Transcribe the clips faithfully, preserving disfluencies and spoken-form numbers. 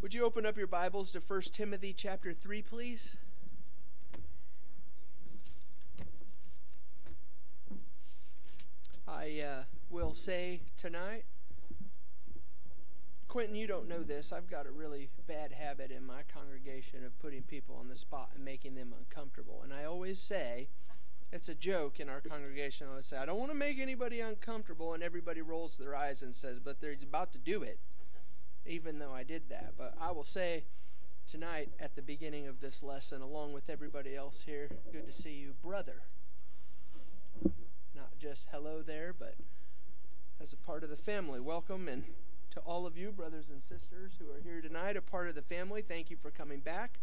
Would you open up your Bibles to First Timothy chapter three, please? I uh, will say tonight, Quentin, you don't know this. I've got a really bad habit in my congregation of putting people on the spot and making them uncomfortable. And I always say, it's a joke in our congregation. I always say, I don't want to make anybody uncomfortable, and everybody rolls their eyes and says, but they're about to do it, even though I did that. But I will say tonight at the beginning of this lesson, along with everybody else here, good to see you, brother. Not just hello there, but as a part of the family. Welcome, and to all of you, brothers and sisters who are here tonight, a part of the family, thank you for coming back.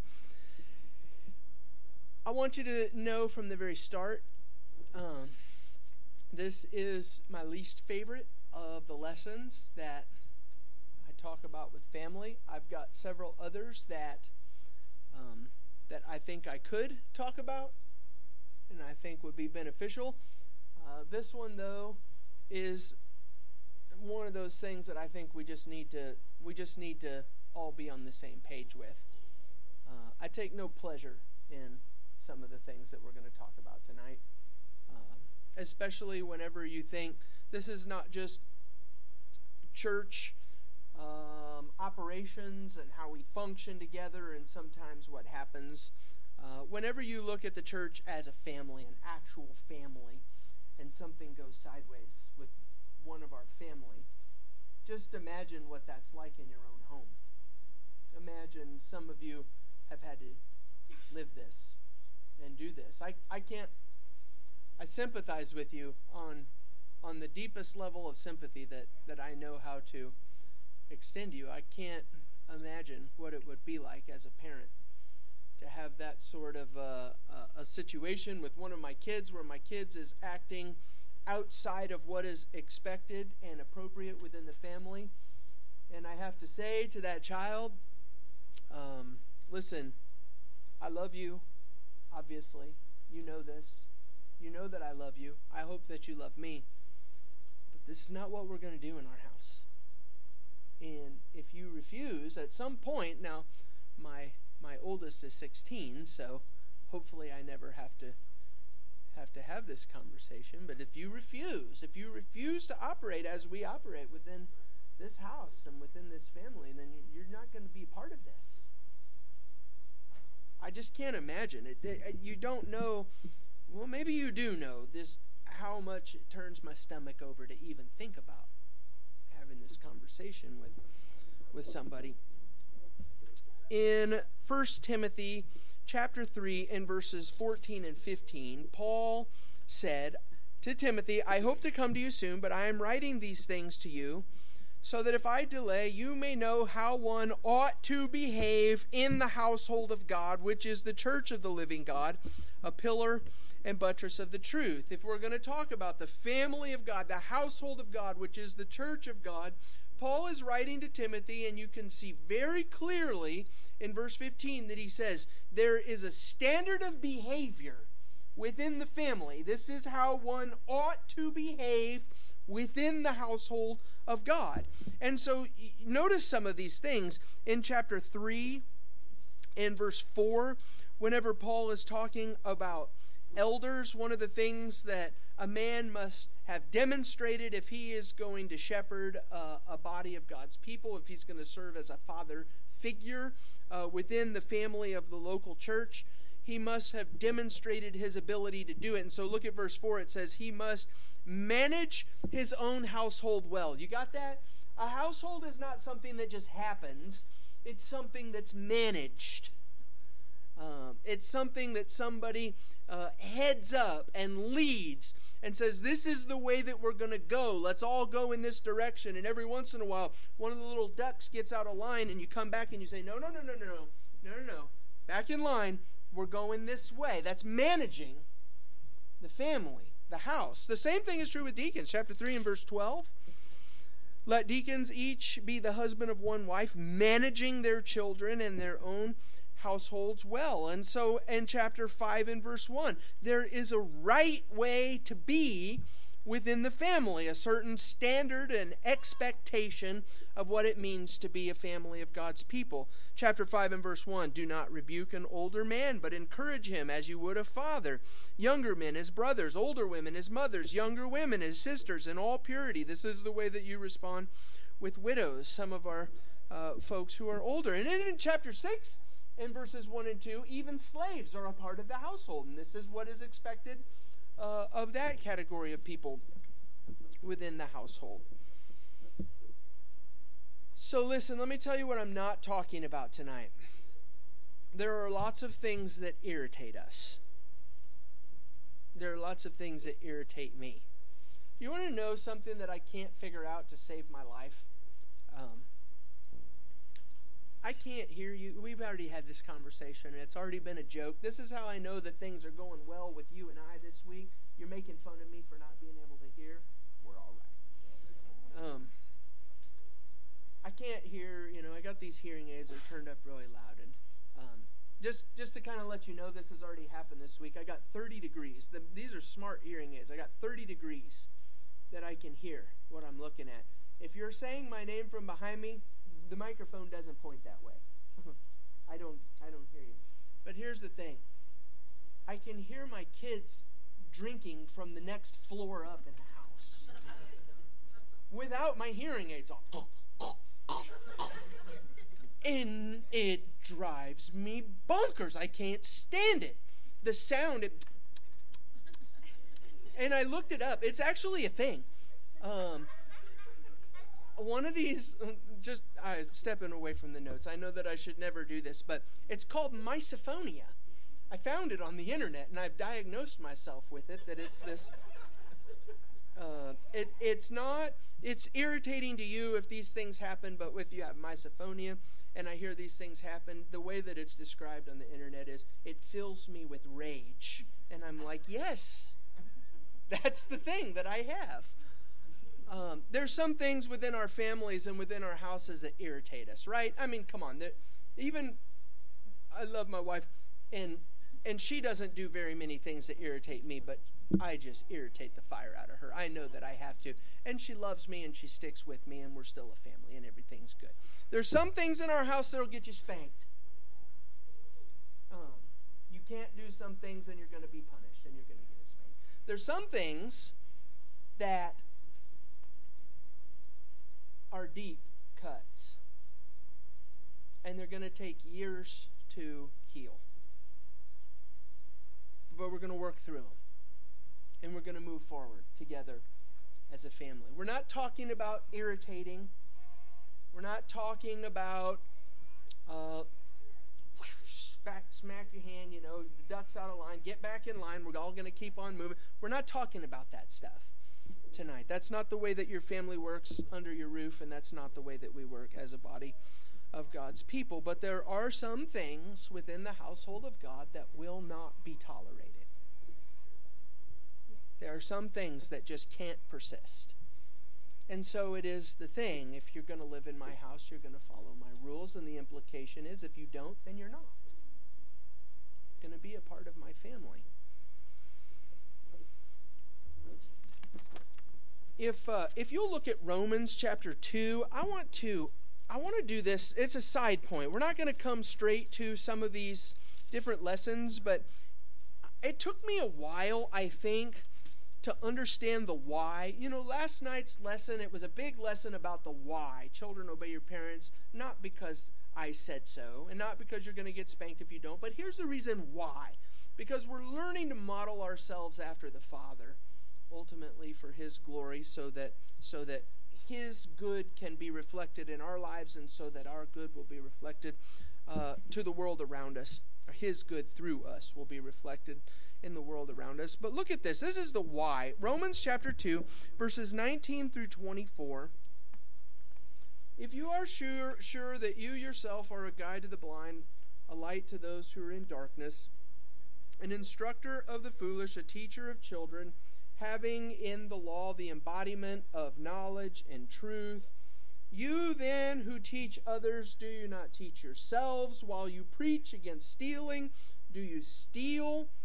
I want you to know from the very start, um, this is my least favorite of the lessons that I talk about with family. I've got several others that um, that I think I could talk about and I think would be beneficial. Uh, this one, though, is one of those things that I think we just need to we just need to all be on the same page with. Uh, I take no pleasure in some of the things that we're going to talk about tonight, um, especially whenever you think this is not just church um, operations and how we function together and sometimes what happens. Uh, whenever you look at the church as a family, an actual family, and something goes sideways with one of our family, just imagine what that's like in your own home. Imagine some of you have had to live this and do this. I, I can't, I sympathize with you on on the deepest level of sympathy that, that I know how to extend you. I can't imagine what it would be like as a parent to have that sort of uh, a, a situation with one of my kids where my kids is acting outside of what is expected and appropriate within the family. And I have to say to that child, um, listen, I love you, obviously. You know this. You know that I love you. I hope that you love me. But this is not what we're going to do in our house. And if you refuse at some point, now my my oldest is sixteen, so hopefully I never have to have to have this conversation. But if you refuse, if you refuse to operate as we operate within this house and within this family, then you're not going to be part of this. I just can't imagine it. it. You don't know, well, maybe you do know this, how much it turns my stomach over to even think about having this conversation with, with somebody. In First Timothy chapter three and verses fourteen and fifteen, Paul said to Timothy, I hope to come to you soon, but I am writing these things to you so that if I delay, you may know how one ought to behave in the household of God, which is the church of the living God, a pillar and buttress of the truth. If we're going to talk about the family of God, the household of God, which is the church of God, Paul is writing to Timothy, and you can see very clearly in verse fifteen that he says there is a standard of behavior within the family. This is how one ought to behave within the household of God. And so notice some of these things in chapter three and verse four. Whenever Paul is talking about elders, one of the things that a man must have demonstrated if he is going to shepherd uh, a body of God's people, if he's going to serve as a father figure uh, within the family of the local church, he must have demonstrated his ability to do it. And so look at verse four. It says he must manage his own household well. You got that? A household is not something that just happens. It's something that's managed. Um, it's something that somebody uh, heads up and leads and says, this is the way that we're going to go. Let's all go in this direction. And every once in a while, one of the little ducks gets out of line, and you come back and you say, no, no, no, no, no, no, no, no, no. Back in line. We're going this way. That's managing the family, the house. The same thing is true with deacons. Chapter three and verse twelve. Let deacons each be the husband of one wife, managing their children and their own households well. And so in chapter five and verse one, there is a right way to be within the family, a certain standard and expectation of what it means to be a family of God's people. Chapter five and verse one, do not rebuke an older man, but encourage him as you would a father. Younger men as brothers, older women as mothers, younger women as sisters, in all purity. This is the way that you respond with widows, some of our uh, folks who are older. And then in chapter six, in verses one and two, even slaves are a part of the household, and this is what is expected Uh, of that category of people within the household. So listen, let me tell you what I'm not talking about tonight. There are lots of things that irritate us. There are lots of things that irritate me. You want to know something that I can't figure out to save my life? Um, I can't hear you. We've already had this conversation, and it's already been a joke. This is how I know that things are going well with you and I this week. You're making fun of me for not being able to hear. We're all right. Um, I can't hear, you know, I got these hearing aids that are turned up really loud. And um, just, just to kind of let you know, this has already happened this week. I got thirty degrees. The, these are smart hearing aids. I got thirty degrees that I can hear what I'm looking at. If you're saying my name from behind me, the microphone doesn't point that way. I don't I don't hear you. But here's the thing. I can hear my kids drinking from the next floor up in the house without my hearing aids on. And it drives me bonkers. I can't stand it. The sound, it, and I looked it up. It's actually a thing. Um, one of these, just I'm stepping away from the notes. I know that I should never do this, but it's called misophonia. I found it on the internet, and I've diagnosed myself with it, that it's this, uh, it, it's not, it's irritating to you if these things happen, but if you have misophonia, and I hear these things happen, the way that it's described on the internet is, it fills me with rage. And I'm like, yes, that's the thing that I have. Um, there's some things within our families and within our houses that irritate us, right? I mean, come on. Even, I love my wife, and and she doesn't do very many things that irritate me, but I just irritate the fire out of her. I know that I have to. And she loves me, and she sticks with me, and we're still a family, and everything's good. There's some things in our house that will get you spanked. Um, you can't do some things, and you're going to be punished, and you're going to get spanked. There's some things that are deep cuts, and they're going to take years to heal. But we're going to work through them, and we're going to move forward together as a family. We're not talking about irritating. We're not talking about uh, back, smack your hand, you know, the duck's out of line, get back in line, we're all going to keep on moving. We're not talking about that stuff tonight. That's not the way that your family works under your roof, and that's not the way that we work as a body of God's people. But there are some things within the household of God that will not be tolerated. There are some things that just can't persist. And so it is the thing, if you're going to live in my house, you're going to follow my rules, and the implication is if you don't, then you're not going to be a part of my family. If uh, if you'll look at Romans chapter two, I want to I want to do this. It's a side point. We're not going to come straight to some of these different lessons, but it took me a while, I think, to understand the why. You know, last night's lesson, it was a big lesson about the why. Children, obey your parents, not because I said so, and not because you're going to get spanked if you don't, but here's the reason why. Because we're learning to model ourselves after the Father, ultimately for His glory, so that so that His good can be reflected in our lives, and so that our good will be reflected uh, to the world around us. Or His good through us will be reflected in the world around us. But look at this. This is the why. Romans chapter two, verses nineteen through twenty-four. If you are sure, sure that you yourself are a guide to the blind, a light to those who are in darkness, an instructor of the foolish, a teacher of children, having in the law the embodiment of knowledge and truth, you then who teach others, do you not teach yourselves? While you preach against stealing, do you steal?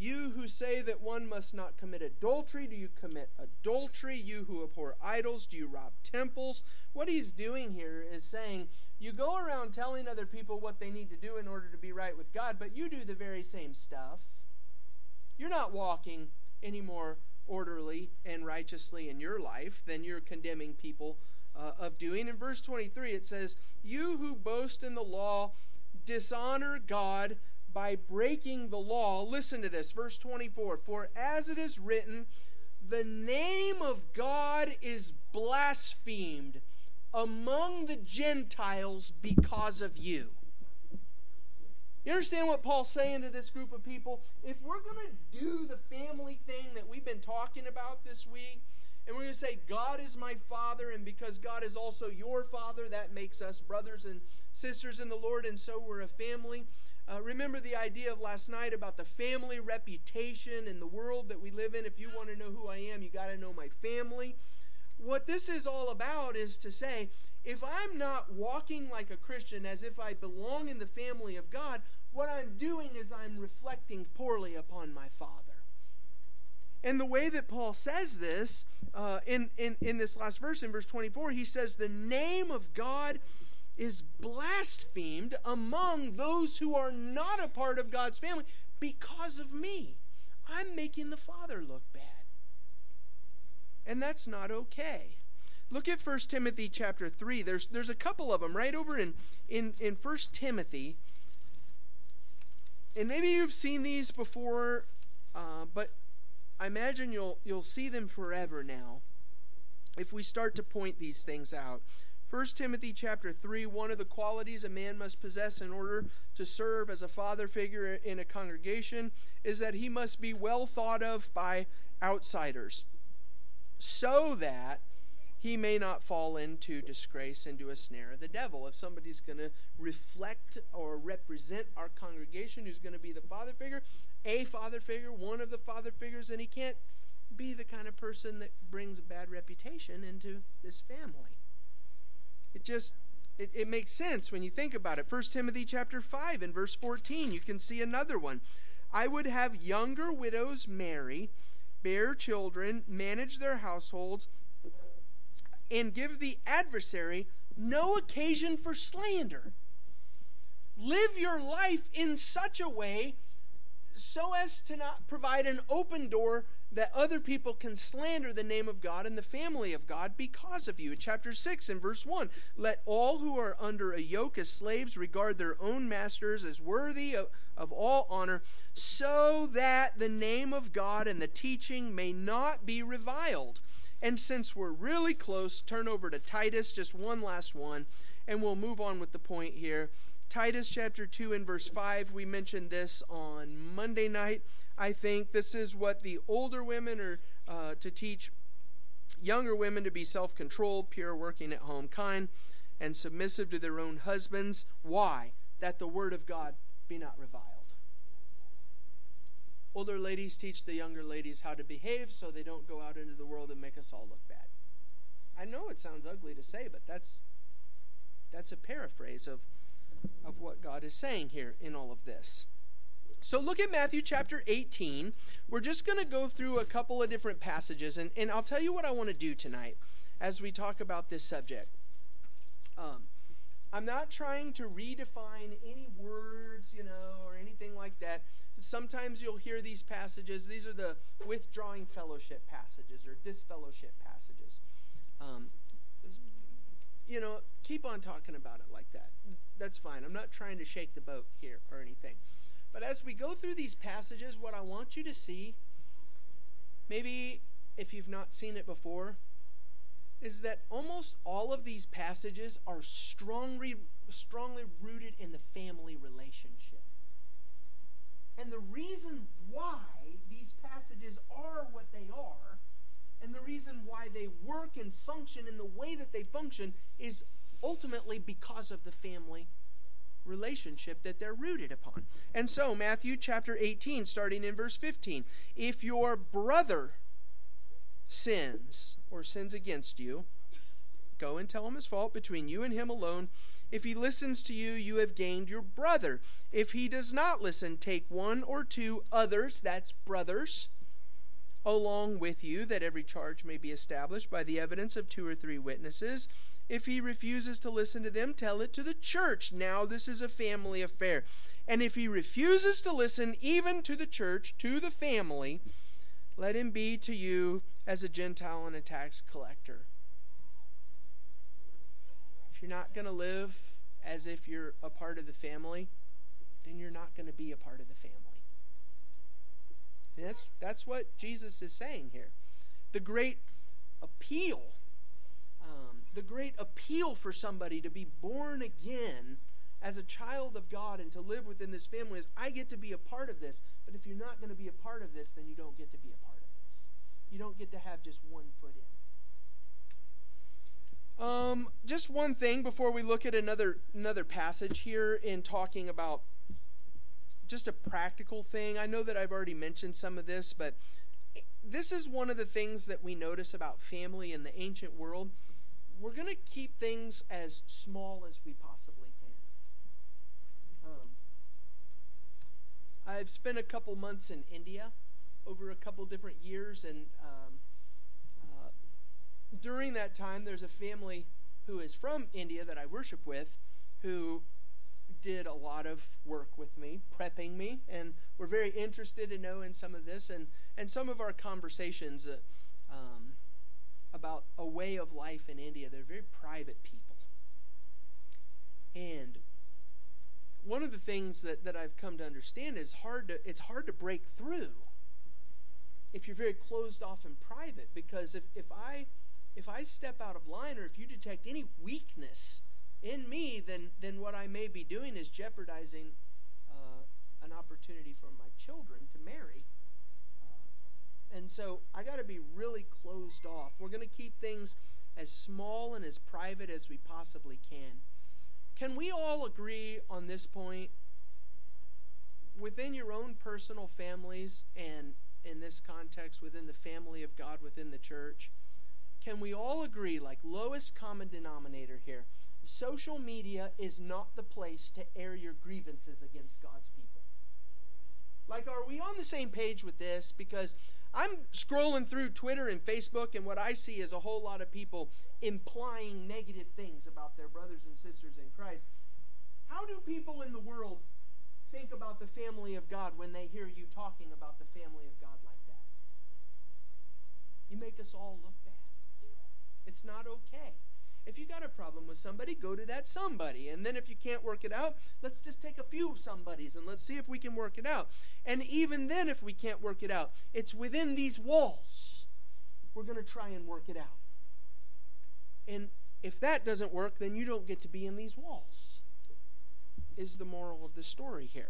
You who say that one must not commit adultery, do you commit adultery? You who abhor idols, do you rob temples? What he's doing here is saying, you go around telling other people what they need to do in order to be right with God, but you do the very same stuff. You're not walking any more orderly and righteously in your life than you're condemning people uh, of doing. In verse twenty-three, it says, you who boast in the law dishonor God by breaking the law. Listen to this, verse twenty-four. For as it is written, the name of God is blasphemed among the Gentiles because of you. You understand what Paul's saying to this group of people? If we're going to do the family thing that we've been talking about this week, and we're going to say, God is my Father, and because God is also your Father, that makes us brothers and sisters in the Lord, and so we're a family. Uh, remember the idea of last night about the family reputation in the world that we live in. If you want to know who I am, you got to know my family. What this is all about is to say, if I'm not walking like a Christian as if I belong in the family of God, what I'm doing is I'm reflecting poorly upon my Father. And the way that Paul says this, uh, in, in, in this last verse, in verse twenty-four, he says, the name of God is blasphemed among those who are not a part of God's family because of me. I'm making the Father look bad. And that's not okay. Look at First Timothy chapter three. There's, there's a couple of them right over in, in, in First Timothy. And maybe you've seen these before, uh, but I imagine you'll, you'll see them forever now if we start to point these things out. First Timothy chapter three, one of the qualities a man must possess in order to serve as a father figure in a congregation is that he must be well thought of by outsiders, so that he may not fall into disgrace, into a snare of the devil. If somebody's going to reflect or represent our congregation, who's going to be the father figure, a father figure, one of the father figures, and he can't be the kind of person that brings a bad reputation into this family. It just, it, it makes sense when you think about it. First Timothy chapter five and verse fourteen, you can see another one. I would have younger widows marry, bear children, manage their households, and give the adversary no occasion for slander. Live your life in such a way so as to not provide an open door that other people can slander the name of God and the family of God because of you. In chapter six and verse one, let all who are under a yoke as slaves regard their own masters as worthy of, of all honor, so that the name of God and the teaching may not be reviled. And since we're really close, turn over to Titus, just one last one, and we'll move on with the point here. Titus chapter two and verse five, we mentioned this on Monday night. I think this is what the older women are uh, to teach younger women to be self-controlled, pure, working at home, kind, and submissive to their own husbands. Why? That the word of God be not reviled. Older ladies teach the younger ladies how to behave so they don't go out into the world and make us all look bad. I know it sounds ugly to say, but that's that's a paraphrase of, of what God is saying here in all of this. So look at Matthew chapter eighteen. We're just going to go through a couple of different passages, and, and I'll tell you what I want to do tonight as we talk about this subject. Um, I'm not trying to redefine any words, you know, or anything like that. Sometimes you'll hear these passages. These are the withdrawing fellowship passages or disfellowship passages. Um, you know, keep on talking about it like that. That's fine. I'm not trying to shake the boat here or anything. But as we go through these passages, what I want you to see, maybe if you've not seen it before, is that almost all of these passages are strongly, strongly rooted in the family relationship. And the reason why these passages are what they are, and the reason why they work and function in the way that they function, is ultimately because of the family relationship that they're rooted upon. And so, Matthew chapter eighteen, starting in verse fifteen. If your brother sins or sins against you, go and tell him his fault between you and him alone. If he listens to you, you have gained your brother. If he does not listen, take one or two others, that's brothers, along with you, that every charge may be established by the evidence of two or three witnesses. If he refuses to listen to them, tell it to the church. Now this is a family affair. And if he refuses to listen even to the church, to the family, let him be to you as a Gentile and a tax collector. If you're not going to live as if you're a part of the family, then you're not going to be a part of the family. And that's, that's what Jesus is saying here. The great appeal, um, the great appeal for somebody to be born again as a child of God and to live within this family is, I get to be a part of this. But if you're not going to be a part of this, then you don't get to be a part of this. You don't get to have just one foot in. Um, just one thing before we look at another another passage here in talking about just a practical thing. I know that I've already mentioned some of this, but this is one of the things that we notice about family in the ancient world. We're going to keep things as small as we possibly can. Um, I've spent a couple months in India over a couple different years, and um, uh, during that time, there's a family who is from India that I worship with, who did a lot of work with me, prepping me, and were very interested to know in some of this, and, and some of our conversations uh, um, about a way of life in India. They're very private people. And one of the things that, that I've come to understand is hard to it's hard to break through if you're very closed off and private, because if, if I if I step out of line, or if you detect any weakness in me, then then what I may be doing is jeopardizing uh, an opportunity for my children to marry. Uh, and so I got to be really closed off. We're going to keep things as small and as private as we possibly can. Can we all agree on this point? Within your own personal families, and in this context, within the family of God, within the church, can we all agree, like lowest common denominator here, social media is not the place to air your grievances against God's people? Like, are we on the same page with this? Because I'm scrolling through Twitter and Facebook, and what I see is a whole lot of people implying negative things about their brothers and sisters in Christ. How do people in the world think about the family of God when they hear you talking about the family of God like that? You make us all look bad. It's not okay. If you got a problem with somebody, go to that somebody. And then if you can't work it out, let's just take a few somebodies and let's see if we can work it out. And even then, if we can't work it out, it's within these walls. We're going to try and work it out. And if that doesn't work, then you don't get to be in these walls, is the moral of the story here.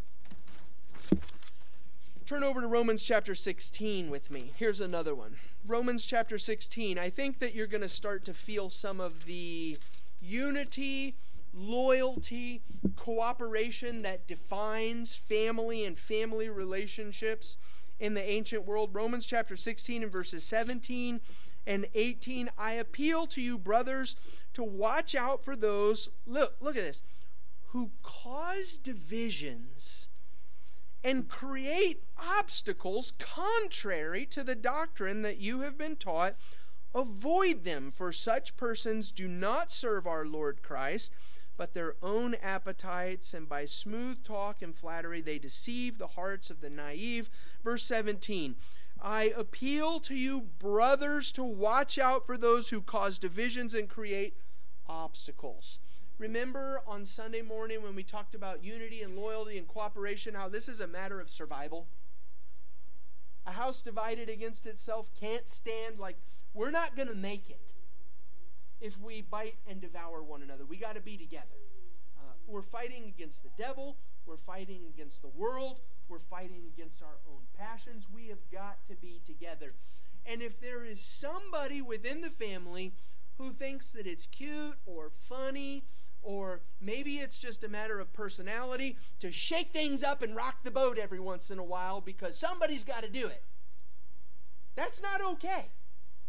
Turn over to Romans chapter sixteen with me. Here's another one. Romans chapter sixteen. I think that you're going to start to feel some of the unity, loyalty, cooperation that defines family and family relationships in the ancient world. Romans chapter sixteen and verses seventeen and eighteen. I appeal to you, brothers, to watch out for those, look, look at this, who cause divisions and create obstacles contrary to the doctrine that you have been taught. Avoid them, for such persons do not serve our Lord Christ, but their own appetites, and by smooth talk and flattery they deceive the hearts of the naive. Verse seventeen, I appeal to you, brothers, to watch out for those who cause divisions and create obstacles. Remember on Sunday morning when we talked about unity and loyalty and cooperation, how this is a matter of survival? A house divided against itself can't stand. Like, we're not going to make it if we bite and devour one another. We got to be together. Uh, we're fighting against the devil. We're fighting against the world. We're fighting against our own passions. We have got to be together. And if there is somebody within the family who thinks that it's cute or funny, or maybe it's just a matter of personality, to shake things up and rock the boat every once in a while because somebody's got to do it, that's not okay.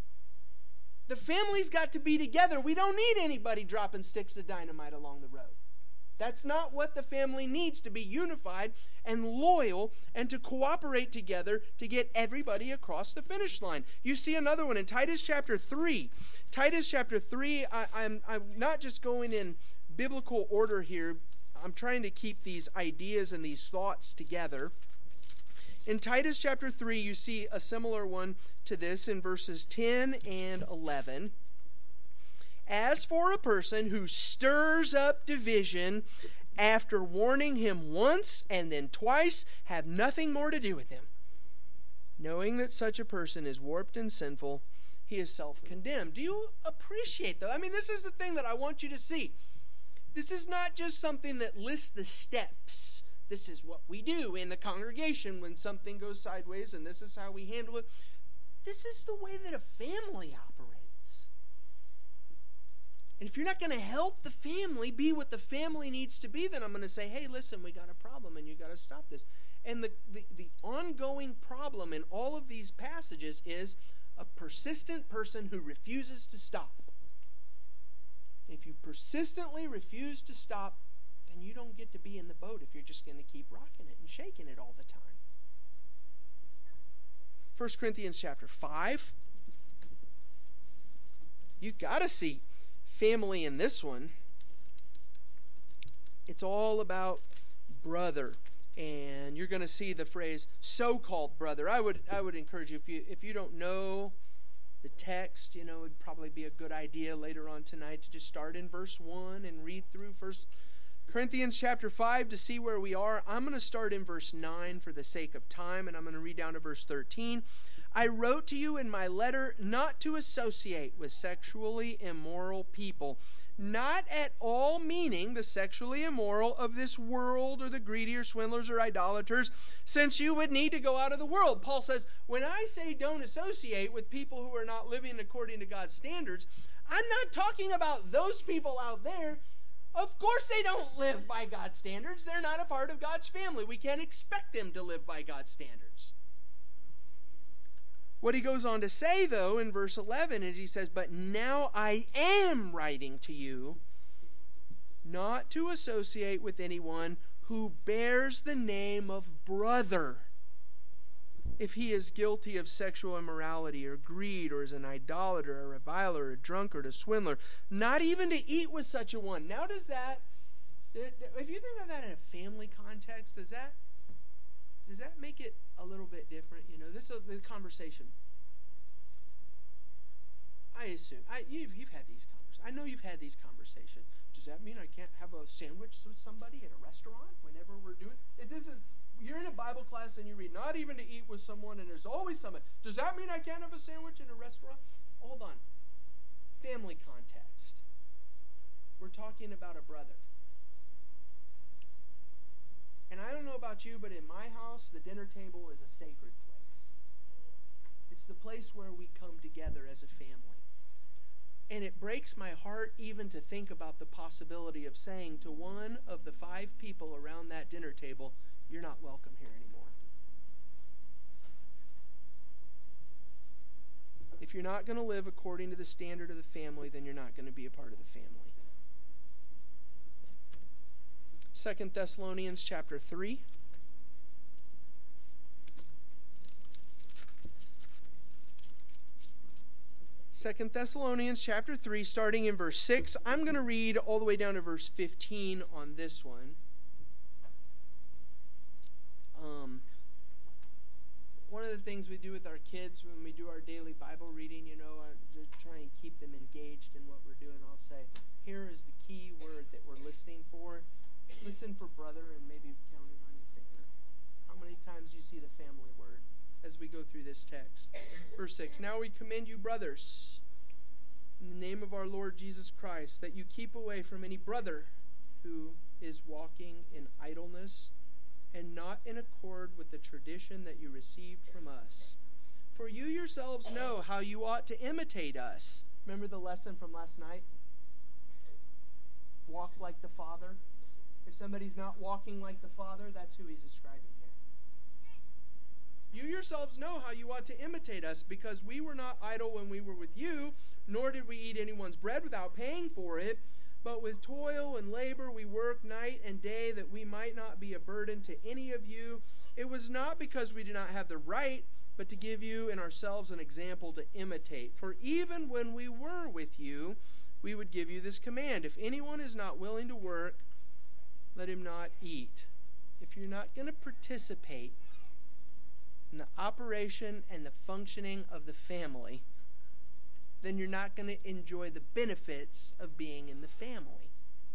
The family's got to be together. We don't need anybody dropping sticks of dynamite along the road. That's not what the family needs to be unified and loyal and to cooperate together to get everybody across the finish line. You see another one in Titus chapter three. Titus chapter three, I, I'm, I'm not just going in biblical order here. I'm trying to keep these ideas and these thoughts together. In Titus chapter three, you see a similar one to this in verses ten and eleven. As for a person who stirs up division after warning him once and then twice, have nothing more to do with him. Knowing that such a person is warped and sinful, he is self-condemned. Do you appreciate that? I mean, this is the thing that I want you to see. This is not just something that lists the steps. This is what we do in the congregation when something goes sideways, and this is how we handle it. This is the way that a family operates. And if you're not going to help the family be what the family needs to be, then I'm going to say, hey, listen, we got a problem, and you got to stop this. And the, the, the ongoing problem in all of these passages is a persistent person who refuses to stop. If you persistently refuse to stop, then you don't get to be in the boat if you're just going to keep rocking it and shaking it all the time. First Corinthians chapter five. You've got to see family in this one. It's all about brother. And you're going to see the phrase so-called brother. I would I would encourage you, if you if you don't know the text, you know, it'd probably be a good idea later on tonight to just start in verse one and read through First Corinthians chapter five to see where we are. I'm going to start in verse nine for the sake of time, and I'm going to read down to verse thirteen. I wrote to you in my letter not to associate with sexually immoral people, not at all meaning the sexually immoral of this world or the greedy or swindlers or idolaters, since you would need to go out of the world. Paul says, when I say don't associate with people who are not living according to God's standards, I'm not talking about those people out there. Of course they don't live by God's standards. They're not a part of God's family. We can't expect them to live by God's standards. What he goes on to say, though, in verse eleven is he says, but now I am writing to you not to associate with anyone who bears the name of brother, if he is guilty of sexual immorality or greed or is an idolater, a reviler, a drunkard, a swindler, not even to eat with such a one. Now does that, if you think of that in a family context, does that Does that make it a little bit different? You know, this is the conversation. I assume I you've you've had these conversations. I know you've had these conversations. Does that mean I can't have a sandwich with somebody at a restaurant whenever we're doing? If this is you're in a Bible class and you read not even to eat with someone, and there's always someone. Does that mean I can't have a sandwich in a restaurant? Hold on. Family context. We're talking about a brother. And I don't know about you, but in my house, the dinner table is a sacred place. It's the place where we come together as a family. And it breaks my heart even to think about the possibility of saying to one of the five people around that dinner table, you're not welcome here anymore. If you're not going to live according to the standard of the family, then you're not going to be a part of the family. Second Thessalonians chapter three. Second Thessalonians chapter three, starting in verse six. I'm going to read all the way down to verse fifteen on this one. Um, one of the things we do with our kids when we do our daily Bible reading, you know, uh, to try and keep them engaged in what we're doing, I'll say, here is the key word that we're listening for. Listen for brother and maybe count it on your finger. How many times do you see the family word as we go through this text? Verse six, now we commend you, brothers, in the name of our Lord Jesus Christ, that you keep away from any brother who is walking in idleness and not in accord with the tradition that you received from us. For you yourselves know how you ought to imitate us. Remember the lesson from last night? Walk like the Father. If somebody's not walking like the Father, that's who he's describing here. You yourselves know how you ought to imitate us, because we were not idle when we were with you, nor did we eat anyone's bread without paying for it. But with toil and labor we work night and day that we might not be a burden to any of you. It was not because we do not have the right, but to give you and ourselves an example to imitate. For even when we were with you, we would give you this command. If anyone is not willing to work, let him not eat. If you're not going to participate in the operation and the functioning of the family, then you're not going to enjoy the benefits of being in the family.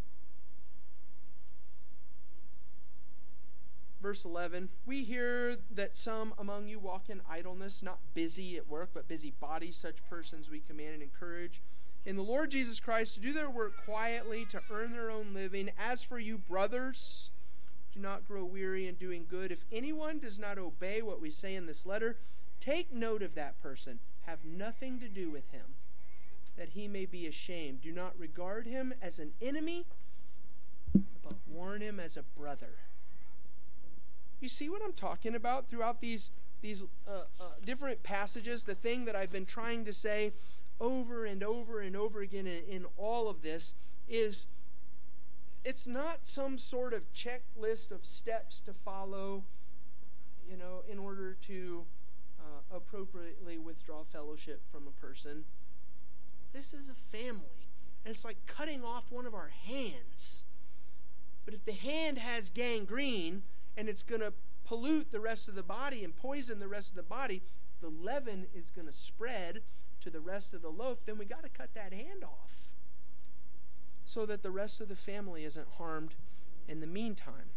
Verse eleven, we hear that some among you walk in idleness, not busy at work, but busy bodies. Such persons we command and encourage in the Lord Jesus Christ to do their work quietly, to earn their own living. As for you, brothers, do not grow weary in doing good. If anyone does not obey what we say in this letter, take note of that person. Have nothing to do with him, that he may be ashamed. Do not regard him as an enemy, but warn him as a brother. You see what I'm talking about throughout these, these uh, uh, different passages? The thing that I've been trying to say over and over and over again in, in all of this is it's not some sort of checklist of steps to follow, you know, in order to uh, appropriately withdraw fellowship from a person. This is a family, and it's like cutting off one of our hands. But if the hand has gangrene and it's going to pollute the rest of the body and poison the rest of the body, the leaven is going to spread to the rest of the loaf, then we got to cut that hand off so that the rest of the family isn't harmed in the meantime.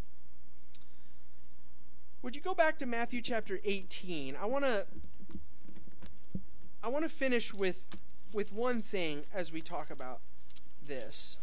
Would you go back to Matthew chapter eighteen? I want to I want to finish with with one thing as we talk about this.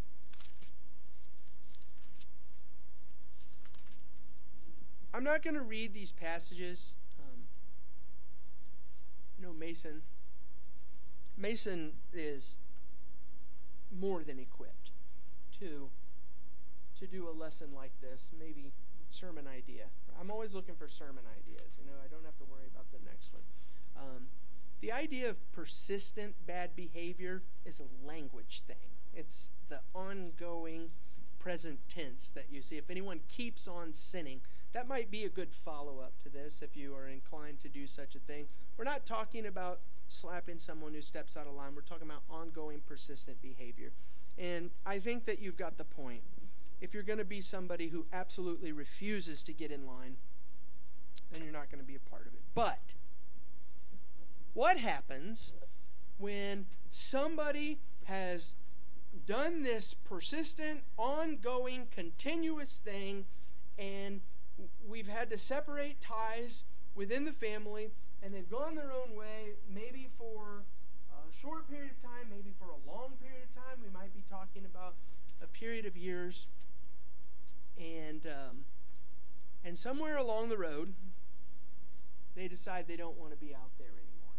I'm not going to read these passages. Um, you know, Mason, Mason is more than equipped to, to do a lesson like this, maybe sermon idea. I'm always looking for sermon ideas. You know, I don't have to worry about the next one. Um, the idea of persistent bad behavior is a language thing. It's the ongoing present tense that you see. If anyone keeps on sinning, that might be a good follow-up to this if you are inclined to do such a thing. We're not talking about slapping someone who steps out of line. We're talking about ongoing persistent behavior. And I think that you've got the point. If you're going to be somebody who absolutely refuses to get in line, then you're not going to be a part of it. But what happens when somebody has done this persistent, ongoing, continuous thing, and we've had to separate ties within the family, and they've gone their own way, maybe for a short period of time, maybe for a long period of time? We might be talking about a period of years. And um, and somewhere along the road, they decide they don't want to be out there anymore.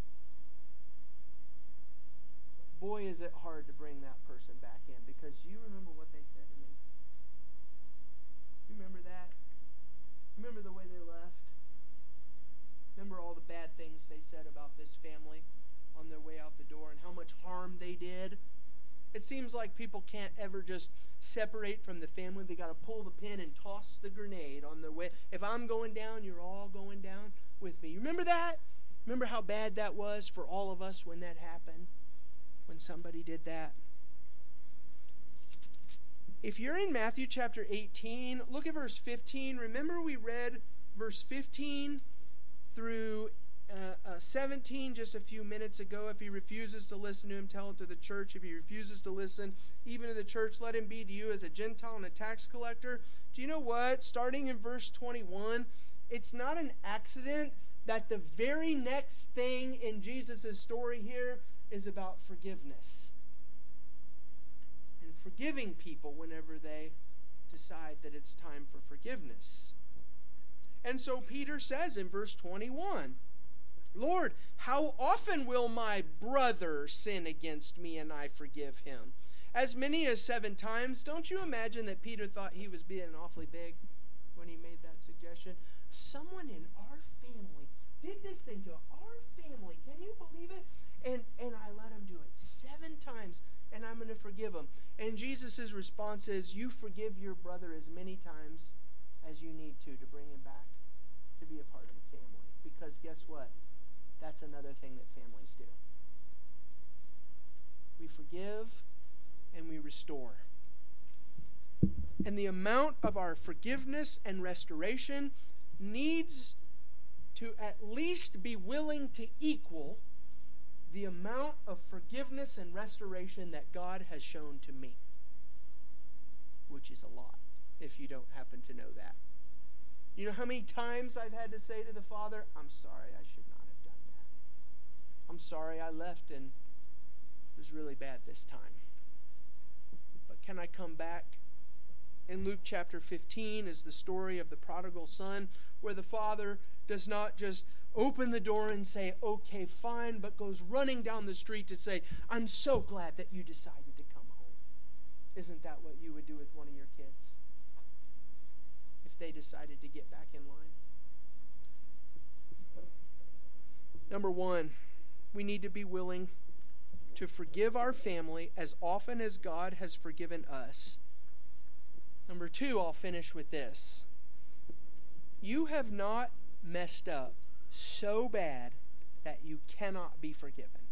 Boy, is it hard to bring that person back in, because you remember what they said to me. You remember that? Remember the way they left? Remember all the bad things they said about this family on their way out the door, and how much harm they did? It seems like people can't ever just separate from the family. They got to pull the pin and toss the grenade on their way. If I'm going down, you're all going down with me. You remember that? Remember how bad that was for all of us when that happened? When somebody did that? If you're in Matthew chapter eighteen, look at verse fifteen. Remember we read verse fifteen through Uh, uh, seventeen just a few minutes ago. If he refuses to listen to him, tell it to the church. If he refuses to listen even to the church, let him be to you as a Gentile and a tax collector. Do you know what? Starting in verse twenty-one, it's not an accident that the very next thing in Jesus' story here is about forgiveness. And forgiving people whenever they decide that it's time for forgiveness. And so Peter says in verse twenty-one, Lord, how often will my brother sin against me and I forgive him? As many as seven times. Don't you imagine that Peter thought he was being awfully big when he made that suggestion? Someone in our family did this thing to our family. Can you believe it? And and I let him do it seven times. and I'm going to forgive them. And Jesus' response is, you forgive your brother as many times as you need to to bring him back to be a part of the family. Because guess what? That's another thing that families do. We forgive and we restore. And the amount of our forgiveness and restoration needs to at least be willing to equal the amount of forgiveness and restoration that God has shown to me, which is a lot, if you don't happen to know that. You know how many times I've had to say to the Father, I'm sorry, I should not have done that. I'm sorry I left and it was really bad this time. But can I come back? In Luke chapter fifteen is the story of the prodigal son, where the father does not just open the door and say, okay, fine, but goes running down the street to say, I'm so glad that you decided to come home. Isn't that what you would do with one of your kids if they decided to get back in line? Number one, we need to be willing to forgive our family as often as God has forgiven us. Number two, I'll finish with this. You have not messed up so bad that you cannot be forgiven.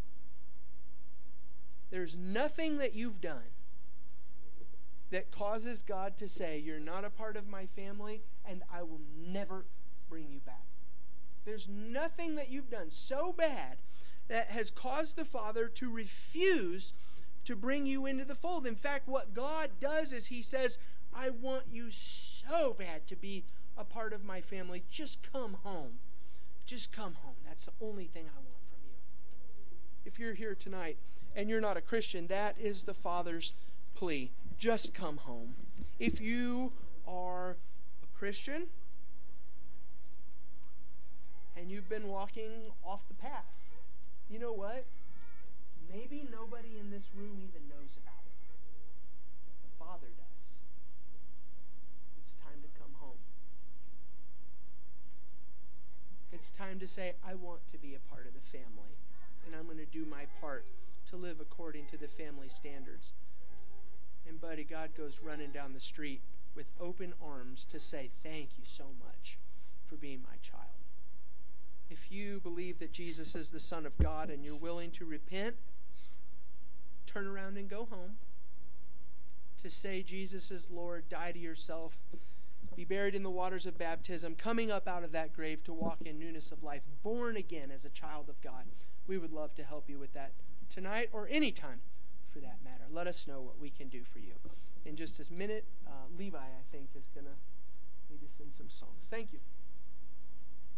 There's nothing that you've done that causes God to say, you're not a part of my family and I will never bring you back. There's nothing that you've done so bad that has caused the Father to refuse to bring you into the fold. In fact, what God does is he says, I want you so bad to be a part of my family. Just come home. Just come home. That's the only thing I want from you. If you're here tonight and you're not a Christian, that is the Father's plea. Just come home. If you are a Christian and you've been walking off the path, you know what? Maybe nobody in this room even knows about it. But the Father does. It's time to come home. It's time to say, I want to be a part of the family. And I'm going to do my part to live according to the family standards. And buddy, God goes running down the street with open arms to say, thank you so much for being my child. If you believe that Jesus is the Son of God and you're willing to repent, turn around and go home. To say Jesus is Lord, die to yourself, be buried in the waters of baptism, coming up out of that grave to walk in newness of life, born again as a child of God. We would love to help you with that tonight or any time for that matter. Let us know what we can do for you. In just a minute, uh, Levi, I think, is going to lead us in some songs. Thank you.